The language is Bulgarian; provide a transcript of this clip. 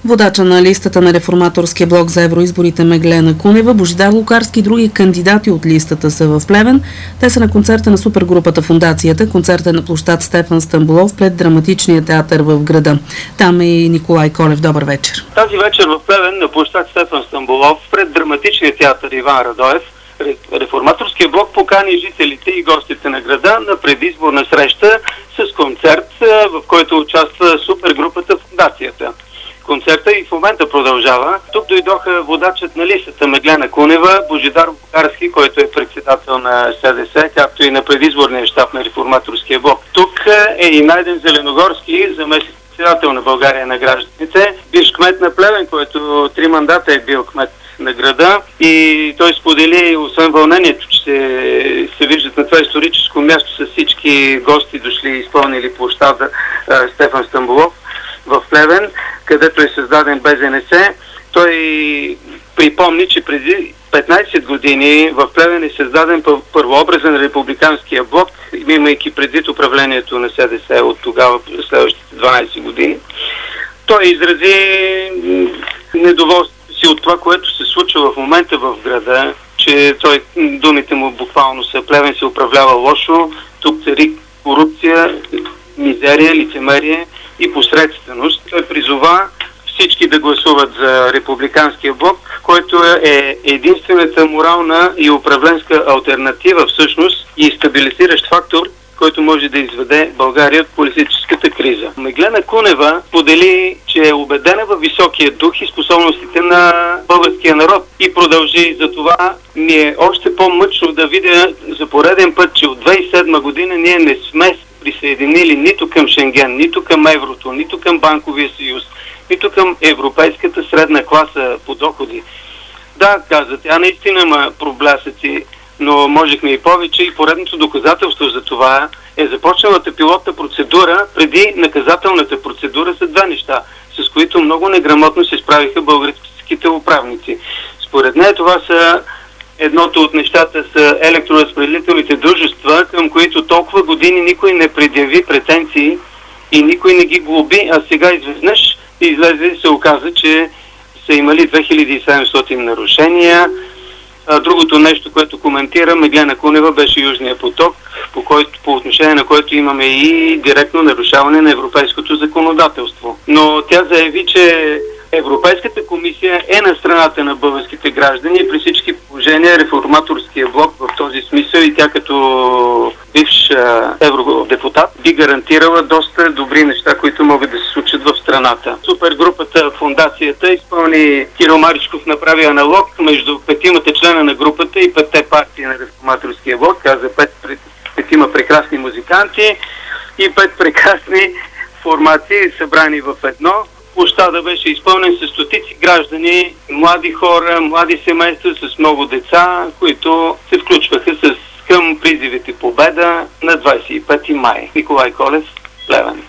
Водача на листата на Реформаторския блок за евроизборите Меглена Кунева, Божидар Лукарски и други кандидати от листата са в Плевен. Те са на концерта на супергрупата Фондацията. Концертът е на площад Стефан Стамболов пред Драматичния театър в града. Там е и Николай Колев. Добър вечер. Тази вечер в Плевен на площад Стефан Стамболов пред Драматичния театър Иван Радоев Реформаторския блок покани жителите и гостите на града на предизборна среща с концерт, в който участва супергрупата Фондацията. Концерта и в момента продължава. Тук дойдоха водачът на листата Меглена Кунева, Божидар Лукарски, който е председател на СДС, както и на предизборния щаб на Реформаторския блок. Тук е и Найден Зеленогорски, заместник председател на България на гражданите, бивш кмет на Плевен, който 3 мандата е бил кмет на града, и той сподели, освен вълнението, че се виждат на това историческо място с всички гости дошли и изпълнили площада Стефан Стамболов в Плевен, където е създаден БЗНС. Той припомни, че преди 15 години в Плевен е създаден първообразен републиканския блок, имайки предвид управлението на СДС от тогава, следващите 12 години. Той изрази недоволство си от това, което се случва в момента в града, че думите му буквално са: Плевен се управлява лошо, тук цари корупция, мизерия, лицемерие и посредственост. Той призова всички да гласуват за републиканския блок, който е единствената морална и управленска алтернатива всъщност и стабилизиращ фактор, който може да изведе България от политическата криза. Меглена Кунева подели, че е убедена във високия дух и способностите на българския народ и продължи: за това ми е още по-мъчно да видя за пореден път, че от 2007 година ние не сме присъединили нито към Шенген, нито към еврото, нито към банковия съюз, нито към европейската средна класа по доходи. Да, каза тя, наистина има проблясъци, но можехме и повече, и поредното доказателство за това е започналата пилотна процедура преди наказателната процедура за 2 неща, с които много неграмотно се справиха българските управници. Според нея това са едното от нещата са електроразпределителните дружества, към които толкова години никой не предяви претенции и никой не ги глоби, а сега изведнъж излезе и се оказа, че са имали 2700 нарушения. Другото нещо, което коментира Меглена Кунева, беше Южния поток, по отношение на който имаме и директно нарушаване на европейското законодателство. Но тя заяви, че Европейската комисия е на страната на българските граждани и при всички положения Реформаторския блок в този смисъл и тя като бивш евродепутат би гарантирала доста добри неща, които могат да се случат в страната. Супергрупата Фондацията изпълни, Кирил Маричков направи аналог между 5-мата члена на групата и 5-те партии на Реформаторския блок. Каза 5 прекрасни музиканти и 5 прекрасни формации, събрани в едно. Площада беше изпълнен с стотици граждани, млади хора, млади семейства с много деца, които се включваха към призивите Победа на 25 май. Николай Колев, Плевен.